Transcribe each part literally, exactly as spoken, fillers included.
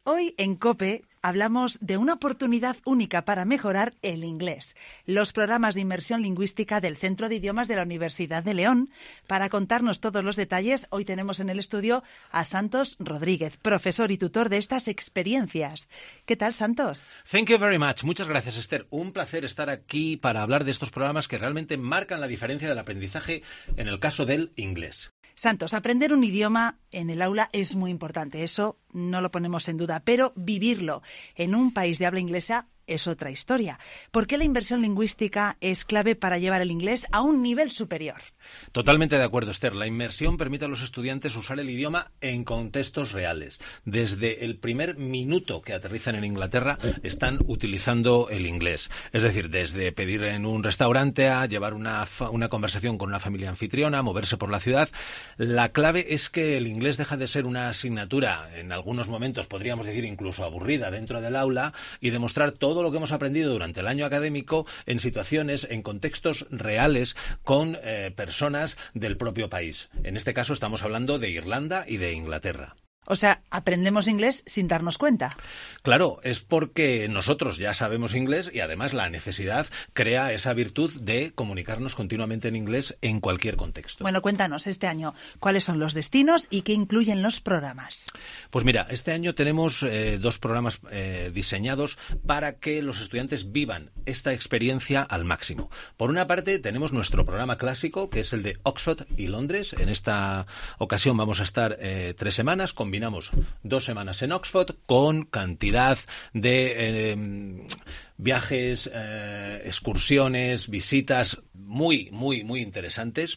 Hoy en COPE hablamos de una oportunidad única para mejorar el inglés. Los programas de inmersión lingüística del Centro de Idiomas de la Universidad de León. Para contarnos todos los detalles, hoy tenemos en el estudio a Santos Rodríguez, profesor y tutor de estas experiencias. ¿Qué tal, Santos? Thank you very much. Muchas gracias, Esther. Un placer estar aquí para hablar de estos programas que realmente marcan la diferencia del aprendizaje en el caso del inglés. Santos, aprender un idioma en el aula es muy importante, eso no lo ponemos en duda, pero vivirlo en un país de habla inglesa es otra historia. ¿Por qué la inversión lingüística es clave para llevar el inglés a un nivel superior? Totalmente de acuerdo, Esther. La inmersión permite a los estudiantes usar el idioma en contextos reales. Desde el primer minuto que aterrizan en Inglaterra están utilizando el inglés. Es decir, desde pedir en un restaurante a llevar una, una conversación con una familia anfitriona, moverse por la ciudad. La clave es que el inglés deja de ser una asignatura, en algunos momentos podríamos decir incluso aburrida dentro del aula, y demostrar todo lo que hemos aprendido durante el año académico en situaciones, en contextos reales con eh, personas del propio país. En este caso estamos hablando de Irlanda y de Inglaterra. O sea, aprendemos inglés sin darnos cuenta. Claro, es porque nosotros ya sabemos inglés y además la necesidad crea esa virtud de comunicarnos continuamente en inglés en cualquier contexto. Bueno, cuéntanos este año, ¿cuáles son los destinos y qué incluyen los programas? Pues mira, este año tenemos eh, dos programas eh, diseñados para que los estudiantes vivan esta experiencia al máximo. Por una parte, tenemos nuestro programa clásico, que es el de Oxford y Londres. En esta ocasión vamos a estar eh, tres semanas con Combinamos dos semanas en Oxford con cantidad de eh, viajes, eh, excursiones, visitas muy, muy, muy interesantes.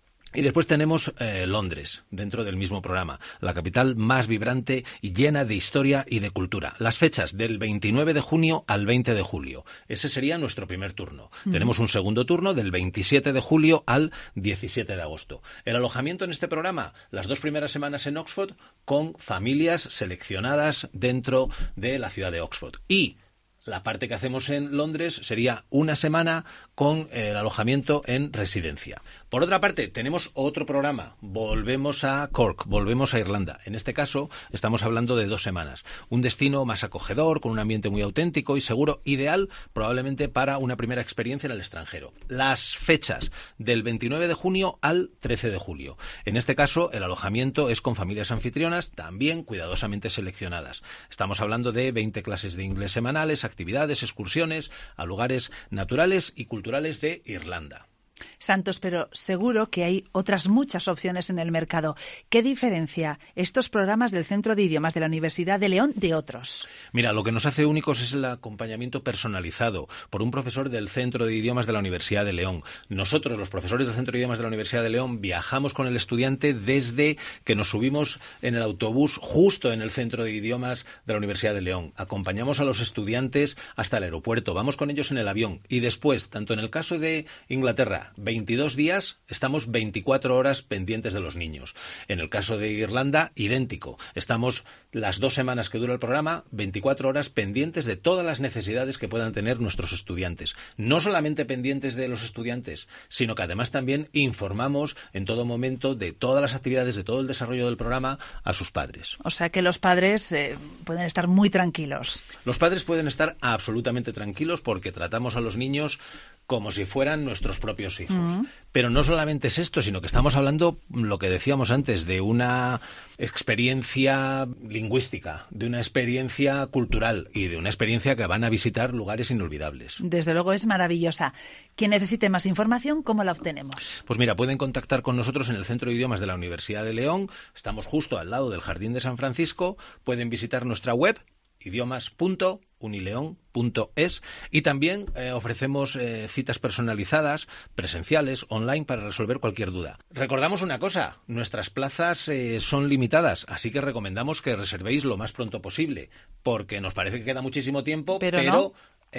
Y después tenemos eh, Londres, dentro del mismo programa, la capital más vibrante y llena de historia y de cultura. Las fechas del veintinueve de junio al veinte de julio. Ese sería nuestro primer turno. Mm. Tenemos un segundo turno del veintisiete de julio al diecisiete de agosto. El alojamiento en este programa, las dos primeras semanas en Oxford, con familias seleccionadas dentro de la ciudad de Oxford. Y la parte que hacemos en Londres sería una semana con el alojamiento en residencia. Por otra parte, tenemos otro programa. Volvemos a Cork, volvemos a Irlanda. En este caso, estamos hablando de dos semanas. Un destino más acogedor, con un ambiente muy auténtico y seguro, ideal probablemente para una primera experiencia en el extranjero. Las fechas del veintinueve de junio al trece de julio. En este caso, el alojamiento es con familias anfitrionas, también cuidadosamente seleccionadas. Estamos hablando de veinte clases de inglés semanales, actividades, excursiones a lugares naturales y culturales de Irlanda. Santos, pero seguro que hay otras muchas opciones en el mercado. ¿Qué diferencia estos programas del Centro de Idiomas de la Universidad de León de otros? Mira, lo que nos hace únicos es el acompañamiento personalizado por un profesor del Centro de Idiomas de la Universidad de León. Nosotros, los profesores del Centro de Idiomas de la Universidad de León, viajamos con el estudiante desde que nos subimos en el autobús justo en el Centro de Idiomas de la Universidad de León. Acompañamos a los estudiantes hasta el aeropuerto, vamos con ellos en el avión y después, tanto en el caso de Inglaterra, veintidós días, estamos veinticuatro horas pendientes de los niños. En el caso de Irlanda, idéntico. Estamos las dos semanas que dura el programa, veinticuatro horas pendientes de todas las necesidades que puedan tener nuestros estudiantes. No solamente pendientes de los estudiantes, sino que además también informamos en todo momento de todas las actividades, de todo el desarrollo del programa a sus padres. O sea que los padres eh, pueden estar muy tranquilos. Los padres pueden estar absolutamente tranquilos porque tratamos a los niños como si fueran nuestros propios hijos. Uh-huh. Pero no solamente es esto, sino que estamos hablando, lo que decíamos antes, de una experiencia lingüística, de una experiencia cultural y de una experiencia que van a visitar lugares inolvidables. Desde luego es maravillosa. Quien necesite más información, ¿cómo la obtenemos? Pues mira, pueden contactar con nosotros en el Centro de Idiomas de la Universidad de León. Estamos justo al lado del Jardín de San Francisco. Pueden visitar nuestra web, idiomas punto unileon punto es, y también eh, ofrecemos eh, citas personalizadas, presenciales, online, para resolver cualquier duda. Recordamos una cosa, nuestras plazas eh, son limitadas, así que recomendamos que reservéis lo más pronto posible, porque nos parece que queda muchísimo tiempo, pero, pero no.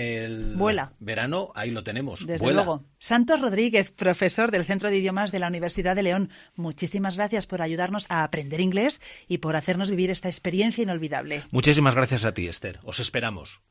El Vuela. verano ahí lo tenemos. Desde Vuela. luego. Santos Rodríguez, profesor del Centro de Idiomas de la Universidad de León, muchísimas gracias por ayudarnos a aprender inglés y por hacernos vivir esta experiencia inolvidable. Muchísimas gracias a ti, Esther. Os esperamos.